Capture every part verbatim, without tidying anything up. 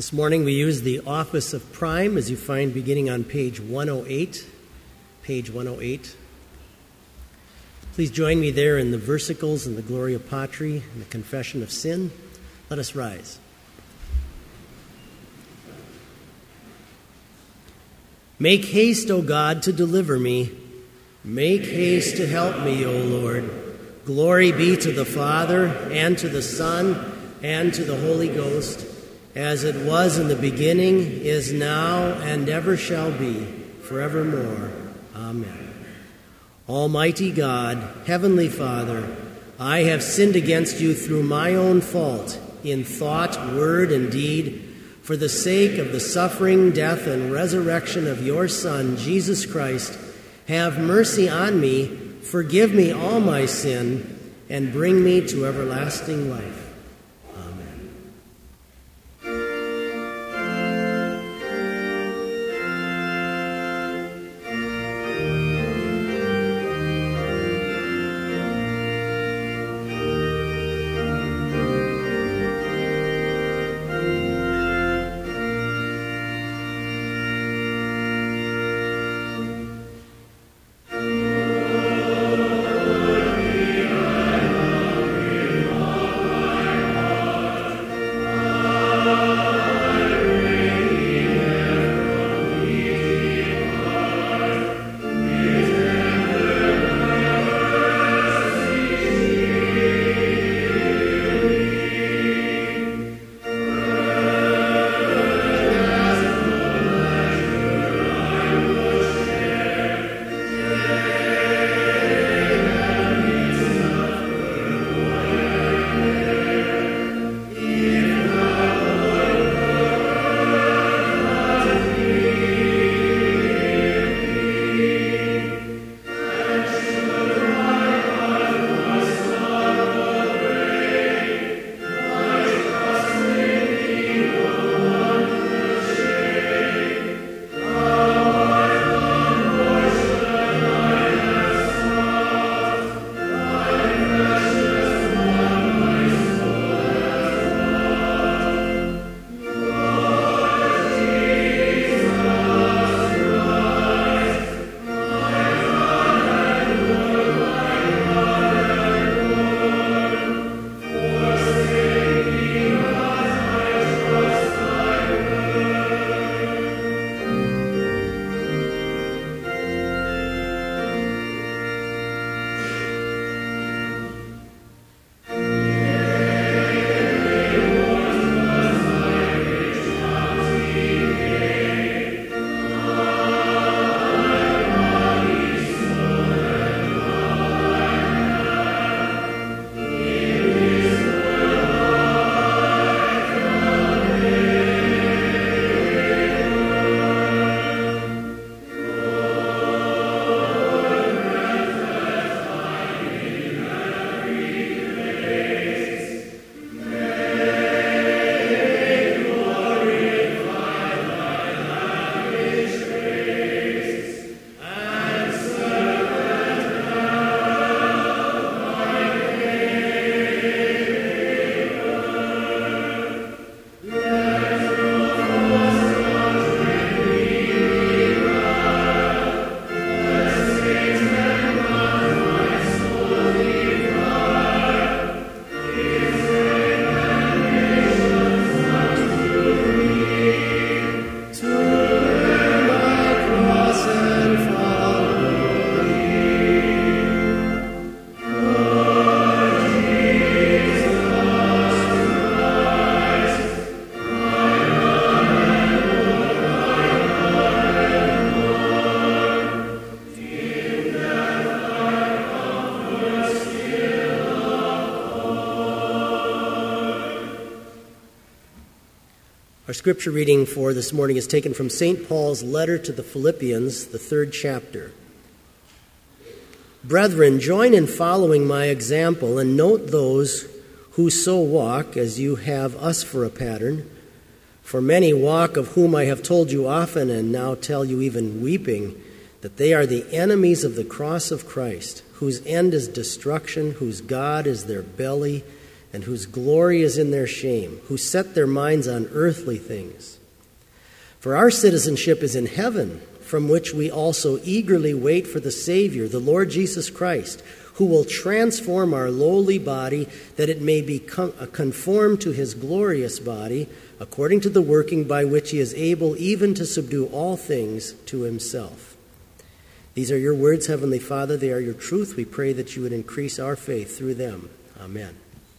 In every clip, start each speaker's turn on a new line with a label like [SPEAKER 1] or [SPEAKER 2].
[SPEAKER 1] This morning we use the office of prime, as you find beginning on page one oh eight. Page one oh eight. Please join me there in the versicles and the Gloria Patri and the confession of sin. Let us rise. Make haste, O God, to deliver me. Make haste to help me, O Lord. Glory be to the Father, and to the Son, and to the Holy Ghost, as it was in the beginning, is now, and ever shall be, forevermore. Amen. Almighty God, Heavenly Father, I have sinned against you through my own fault, in thought, word, and deed, for the sake of the suffering, death, and resurrection of your Son, Jesus Christ. Have mercy on me, forgive me all my sin, and bring me to everlasting life. Our scripture reading for this morning is taken from Saint Paul's letter to the Philippians, the third chapter. Brethren, join in following my example and note those who so walk as you have us for a pattern. For many walk, of whom I have told you often and now tell you even weeping, that they are the enemies of the cross of Christ, whose end is destruction, whose God is their belly, and whose glory is in their shame, who set their minds on earthly things. For our citizenship is in heaven, from which we also eagerly wait for the Savior, the Lord Jesus Christ, who will transform our lowly body, that it may be conformed to his glorious body, according to the working by which he is able even to subdue all things to himself. These are your words, Heavenly Father. They are your truth. We pray that you would increase our faith through them. Amen.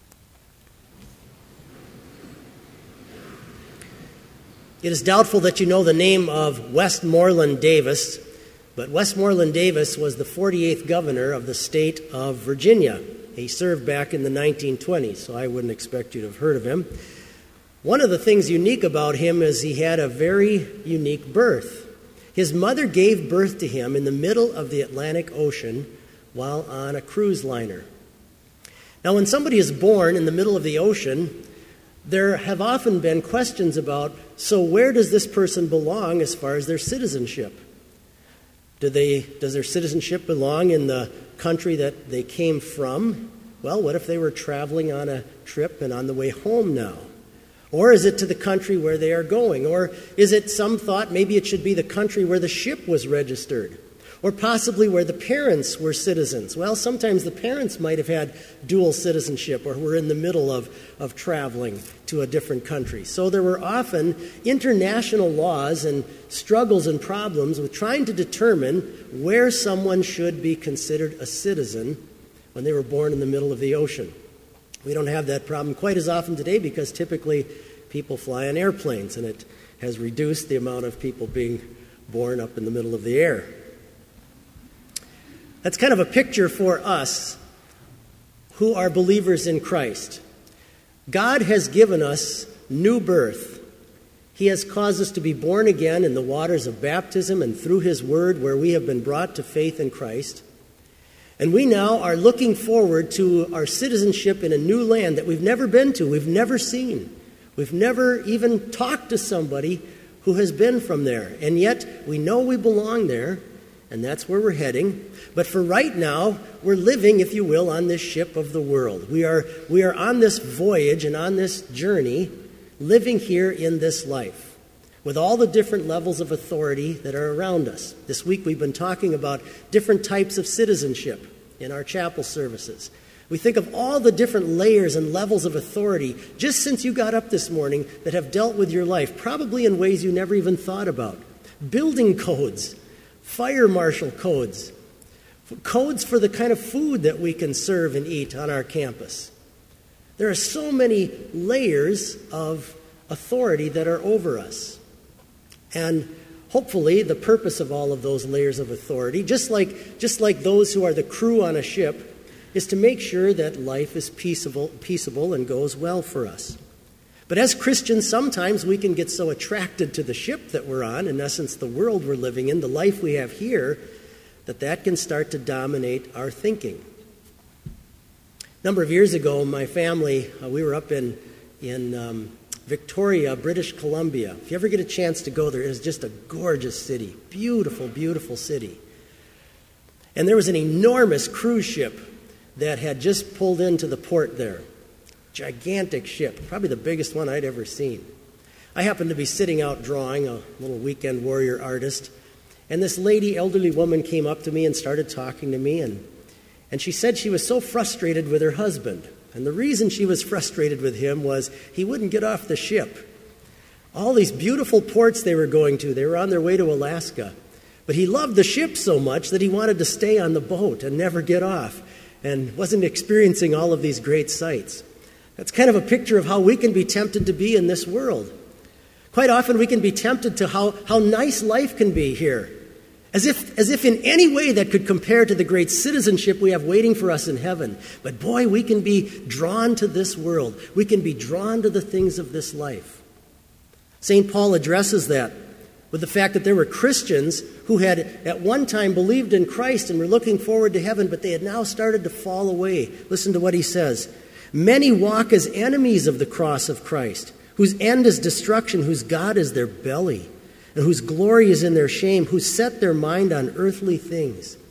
[SPEAKER 1] It is doubtful that you know the name of Westmoreland Davis, but Westmoreland Davis was the forty-eighth governor of the state of Virginia. He served back in the nineteen twenties, so I wouldn't expect you to have heard of him. One of the things unique about him is he had a very unique birth. His mother gave birth to him in the middle of the Atlantic Ocean while on a cruise liner. Now, when somebody is born in the middle of the ocean, there have often been questions about, so where does this person belong as far as their citizenship? Do they, does their citizenship belong in the country that they came from? Well, what if they were traveling on a trip and on the way home now? Or is it to the country where they are going? Or is it some thought maybe it should be the country where the ship was registered? Or possibly where the parents were citizens? Well, sometimes the parents might have had dual citizenship or were in the middle of, of traveling to a different country. So there were often international laws and struggles and problems with trying to determine where someone should be considered a citizen when they were born in the middle of the ocean. We don't have that problem quite as often today because typically people fly on airplanes, and it has reduced the amount of people being born up in the middle of the air. That's kind of a picture for us who are believers in Christ. God has given us new birth. He has caused us to be born again in the waters of baptism and through his word, where we have been brought to faith in Christ. And we now are looking forward to our citizenship in a new land that we've never been to, we've never seen. We've never even talked to somebody who has been from there. And yet we know we belong there, and that's where we're heading. But for right now, we're living, if you will, on this ship of the world. We are, we are on this voyage and on this journey, living here in this life, with all the different levels of authority that are around us. This week we've been talking about different types of citizenship in our chapel services. We think of all the different layers and levels of authority just since you got up this morning that have dealt with your life, probably in ways you never even thought about. Building codes, fire marshal codes, codes for the kind of food that we can serve and eat on our campus. There are so many layers of authority that are over us. And hopefully the purpose of all of those layers of authority, just like, just like those who are the crew on a ship, is to make sure that life is peaceable, peaceable and goes well for us. But as Christians, sometimes we can get so attracted to the ship that we're on, in essence the world we're living in, the life we have here, that that can start to dominate our thinking. A number of years ago, my family, uh, we were up in, in um, Victoria, British Columbia. If you ever get a chance to go there, it is just a gorgeous city. Beautiful, beautiful city. And there was an enormous cruise ship that had just pulled into the port there. Gigantic ship, probably the biggest one I'd ever seen. I happened to be sitting out drawing, a little weekend warrior artist, and this lady, elderly woman, came up to me and started talking to me, and, and she said she was so frustrated with her husband. And the reason she was frustrated with him was he wouldn't get off the ship. All these beautiful ports they were going to, they were on their way to Alaska. But he loved the ship so much that he wanted to stay on the boat and never get off, and wasn't experiencing all of these great sights. That's kind of a picture of how we can be tempted to be in this world. Quite often we can be tempted to how, how nice life can be here, as if, as if in any way that could compare to the great citizenship we have waiting for us in heaven. But boy, we can be drawn to this world. We can be drawn to the things of this life. Saint Paul addresses that with the fact that there were Christians who had at one time believed in Christ and were looking forward to heaven, but they had now started to fall away. Listen to what he says. Many walk as enemies of the cross of Christ, whose end is destruction, whose God is their belly, and whose glory is in their shame, who set their mind on earthly things.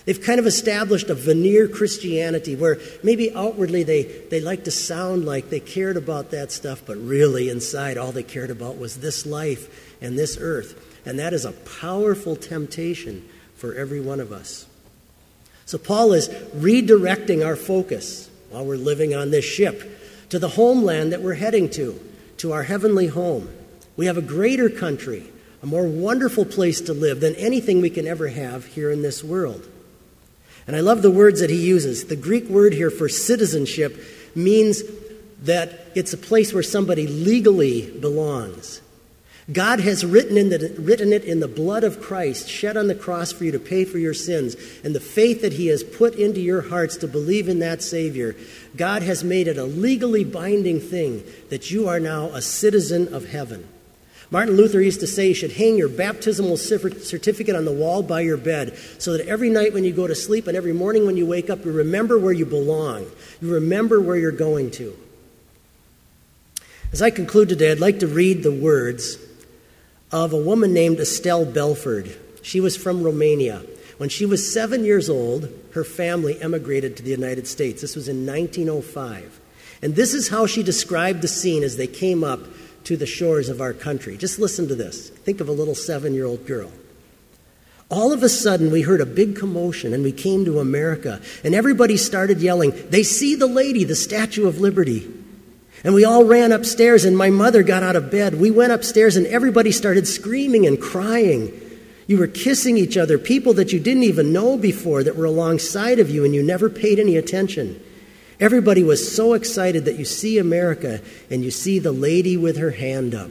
[SPEAKER 1] They've kind of established a veneer Christianity where maybe outwardly they, they like to sound like they cared about that stuff, but really inside all they cared about was this life and this earth. And that is a powerful temptation for every one of us. So Paul is redirecting our focus while we're living on this ship to the homeland that we're heading to, to our heavenly home. We have a greater country, a more wonderful place to live than anything we can ever have here in this world. And I love the words that he uses. The Greek word here for citizenship means that it's a place where somebody legally belongs. God has written, in the, written it in the blood of Christ, shed on the cross for you to pay for your sins. And the faith that he has put into your hearts to believe in that Savior, God has made it a legally binding thing that you are now a citizen of heaven. Martin Luther used to say you should hang your baptismal certificate on the wall by your bed so that every night when you go to sleep and every morning when you wake up, you remember where you belong. You remember where you're going to. As I conclude today, I'd like to read the words of a woman named Estelle Belford. She was from Romania. When she was seven years old, her family emigrated to the United States. This was in nineteen oh five. And this is how she described the scene as they came up to the shores of our country. Just listen to this. Think of a little seven-year-old girl. All of a sudden, we heard a big commotion, and we came to America, and everybody started yelling, "They see the lady, the Statue of Liberty." And we all ran upstairs, and my mother got out of bed. We went upstairs, and everybody started screaming and crying. You were kissing each other, people that you didn't even know before that were alongside of you, and you never paid any attention. Everybody was so excited that you see America and you see the lady with her hand up.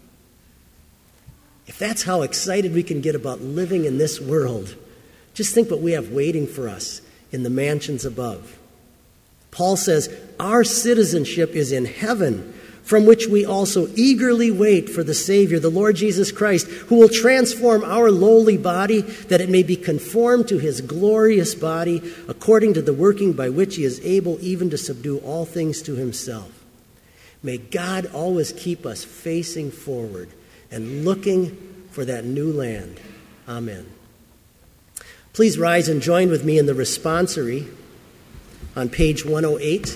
[SPEAKER 1] If that's how excited we can get about living in this world, just think what we have waiting for us in the mansions above. Paul says, our citizenship is in heaven, from which we also eagerly wait for the Savior, the Lord Jesus Christ, who will transform our lowly body that it may be conformed to his glorious body, according to the working by which he is able even to subdue all things to himself. May God always keep us facing forward and looking for that new land. Amen. Please rise and join with me in the responsory on page one oh eight.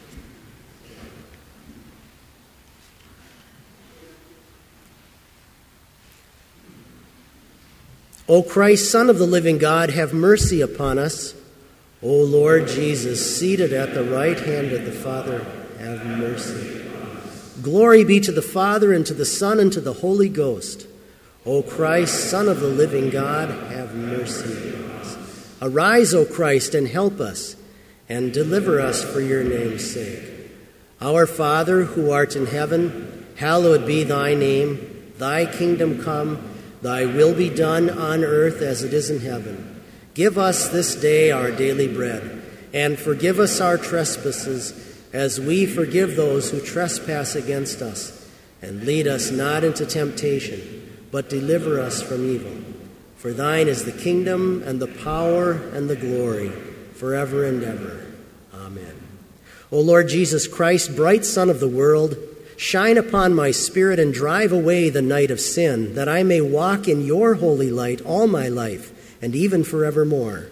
[SPEAKER 1] O Christ, Son of the living God, have mercy upon us. O Lord Jesus, seated at the right hand of the Father, have mercy. Glory be to the Father, and to the Son, and to the Holy Ghost. O Christ, Son of the living God, have mercy upon us. Arise, O Christ, and help us, and deliver us for your name's sake. Our Father, who art in heaven, hallowed be thy name. Thy kingdom come. Thy will be done on earth as it is in heaven. Give us this day our daily bread, and forgive us our trespasses, as we forgive those who trespass against us. And lead us not into temptation, but deliver us from evil. For thine is the kingdom, and the power, and the glory, forever and ever. Amen. O Lord Jesus Christ, bright Son of the world, shine upon my spirit and drive away the night of sin, that I may walk in your holy light all my life, and even forevermore.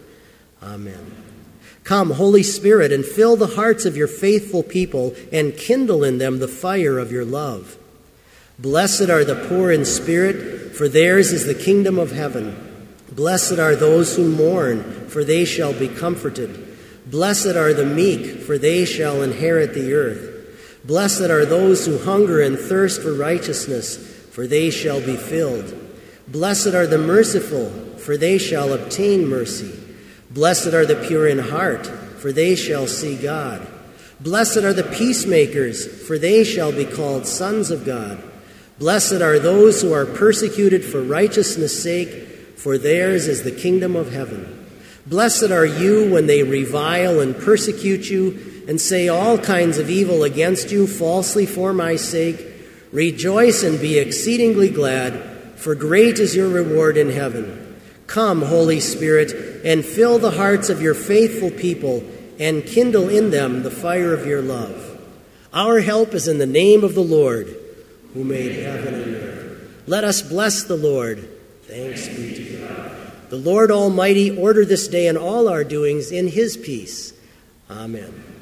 [SPEAKER 1] Amen. Come, Holy Spirit, and fill the hearts of your faithful people, and kindle in them the fire of your love. Blessed are the poor in spirit, for theirs is the kingdom of heaven. Blessed are those who mourn, for they shall be comforted. Blessed are the meek, for they shall inherit the earth. Blessed are those who hunger and thirst for righteousness, for they shall be filled. Blessed are the merciful, for they shall obtain mercy. Blessed are the pure in heart, for they shall see God. Blessed are the peacemakers, for they shall be called sons of God. Blessed are those who are persecuted for righteousness' sake, for theirs is the kingdom of heaven. Blessed are you when they revile and persecute you, and say all kinds of evil against you falsely for my sake. Rejoice and be exceedingly glad, for great is your reward in heaven. Come, Holy Spirit, and fill the hearts of your faithful people, and kindle in them the fire of your love. Our help is in the name of the Lord, who made heaven and earth. Let us bless the Lord. Thanks be to God. The Lord Almighty order this day and all our doings in his peace. Amen.